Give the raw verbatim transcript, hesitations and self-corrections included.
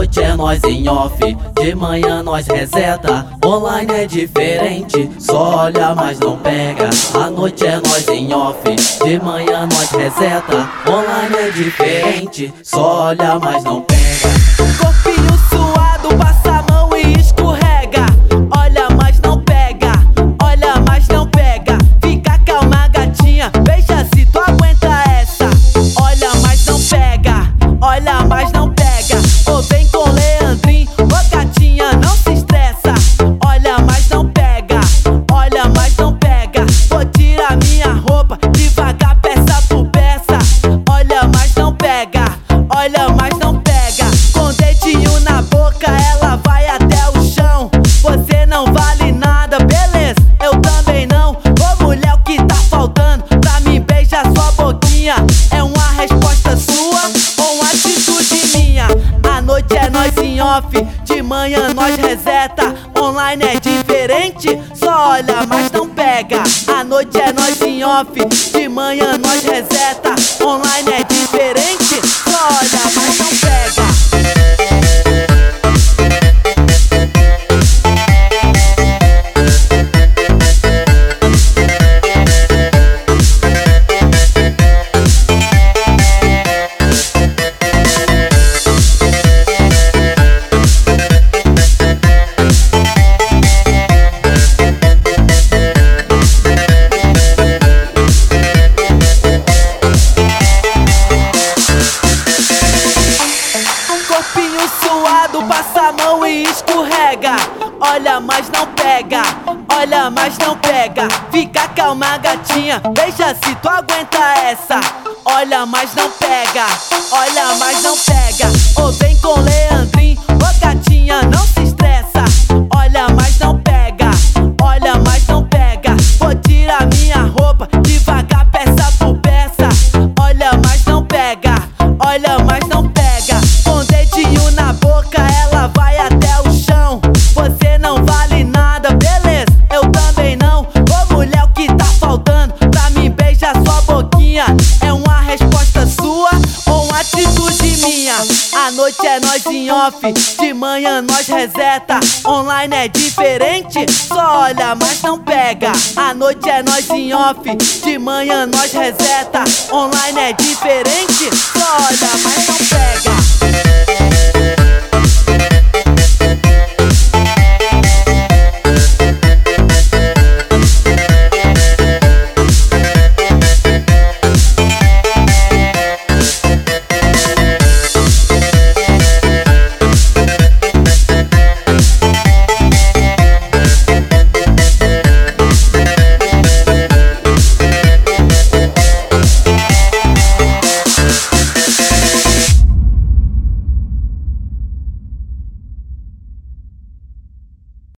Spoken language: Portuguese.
noite é nós em off, de manhã nós reseta. Online é diferente, só olha mas não pega. A noite é nós em off, de manhã nós reseta. Online é diferente, só olha mas não pega. Corpinho suado, passa a mão e escorrega. Olha mas não pega, olha mas não pega. Fica calma gatinha, veja se tu aguenta essa. Olha mas não pega, olha mas não pega. Ou vem com Leandrinho, ô gatinha não se estressa. Olha mas não pega, olha mas não pega. Vou tirar minha roupa devagar, peça por peça. Olha mas não pega, olha mas não pega. Com dedinho na boca ela vai até o chão. Você não vale nada, beleza? Eu também não. Ô mulher, o que tá faltando pra mim beijar sua boquinha? É uma resposta sua ou uma atitude minha? A noite é nós em off, de manhã nós reseta. Online é diferente, só olha mas não pega. A noite é nós em off, de manhã nós reseta. Online é diferente, só olha mas não pega. Corpinho suado, passa a mão e escorrega. Olha mas não pega, olha mas não pega. Fica calma gatinha, veja se tu aguenta essa. Olha mas não pega, olha mas não pega. Ou vem com Leandrinho, ô gatinha não se estressa. Olha mas não pega, olha mas não pega. Vou tirar minha roupa devagar, peça por peça. Olha mas não pega, olha mas não pega. Com dedinho na boca ela vai até o chão. Você não vale nada, beleza? Eu também não. Ô mulher, o que tá faltando pra mim beijar sua boquinha? É uma resposta sua ou uma atitude minha? A noite é nós em off, de manhã nós reseta. Online é diferente, só olha mas não pega. A noite é nós em off, de manhã nós reseta. Online é diferente, só olha mas não pega.